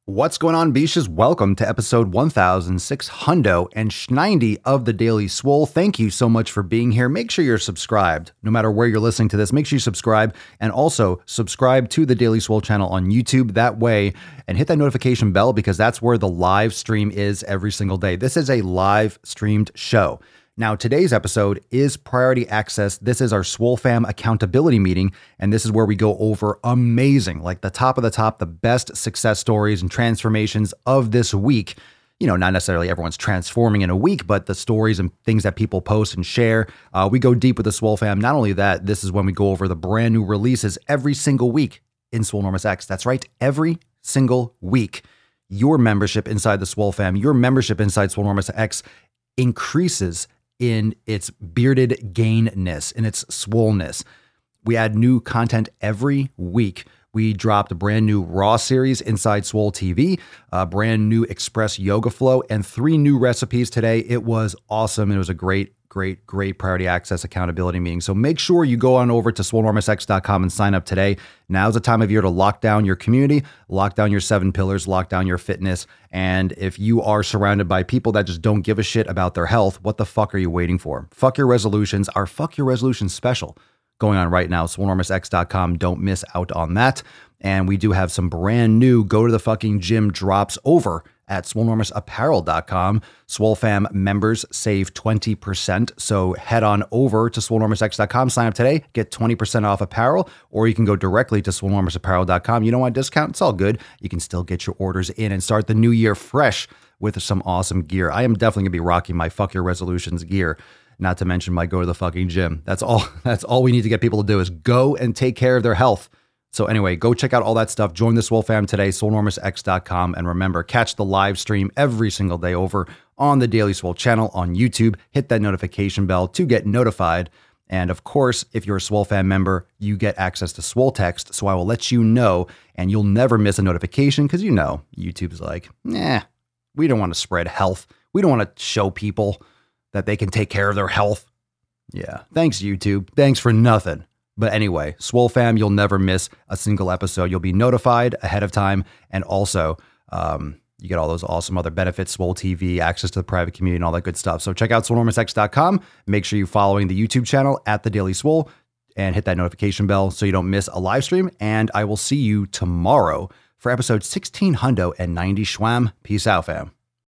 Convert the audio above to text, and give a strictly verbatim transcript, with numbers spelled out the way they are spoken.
What's going on, Beaches? Welcome to episode one thousand six hundred ninety of the Daily Swole. Thank you so much for being here. Make sure you're subscribed. No matter where you're listening to this, make sure you subscribe, and also subscribe to the Daily Swole channel on YouTube. That way, and hit that notification bell because that's where the live stream is every single day. This is a live streamed show. Now, today's episode is Priority Access. This is our Swole Fam accountability meeting, and this is where we go over amazing, like the top of the top, the best success stories and transformations of this week. You know, not necessarily everyone's transforming in a week, but the stories and things that people post and share. Uh, we go deep with the Swole Fam. Not only that, this is when we go over the brand new releases every single week in Swolenormous X. That's right, every single week. Your membership inside the Swole Fam, your membership inside Swolenormous X increases in its bearded gainness, in its swollenness. We add new content every week. We dropped a brand new Raw series inside Swole T V, a brand new Express Yoga Flow, and three new recipes today. It was awesome. It was a great, great, great Priority Access accountability meeting. So make sure you go on over to swolenormous x dot com and sign up today. Now's the time of year to lock down your community, lock down your seven pillars, lock down your fitness. And if you are surrounded by people that just don't give a shit about their health, what the fuck are you waiting for? Fuck your resolutions. Our Fuck Your Resolutions special going on right now. swolenormous x dot com. Don't miss out on that. And we do have some brand new go to the fucking gym drops over at swolenormous apparel dot com. Swole Fam members save twenty percent. So head on over to swolenormous x dot com, sign up today, get twenty percent off apparel, or you can go directly to swolenormous apparel dot com. You don't want a discount? It's all good. You can still get your orders in and start the new year fresh with some awesome gear. I am definitely going to be rocking my Fuck Your Resolutions gear. Not to mention my go to the fucking gym. That's all. That's all we need to get people to do is go and take care of their health. So anyway, go check out all that stuff. Join the Swole Fam today, swolenormous x dot com. And remember, catch the live stream every single day over on the Daily Swole channel on YouTube. Hit that notification bell to get notified. And of course, if you're a Swole Fam member, you get access to Swole Text. So I will let you know, and you'll never miss a notification because you know, YouTube's like, nah, we don't want to spread health. We don't want to show people that they can take care of their health. Yeah. Thanks, YouTube. Thanks for nothing. But anyway, Swole Fam, you'll never miss a single episode. You'll be notified ahead of time. And also, um, you get all those awesome other benefits, Swole T V, access to the private community, and all that good stuff. So check out swolenormous x dot com. Make sure you're following the YouTube channel at The Daily Swole and hit that notification bell so you don't miss a live stream. And I will see you tomorrow for episode sixteen ninety Schwam. Peace out, fam.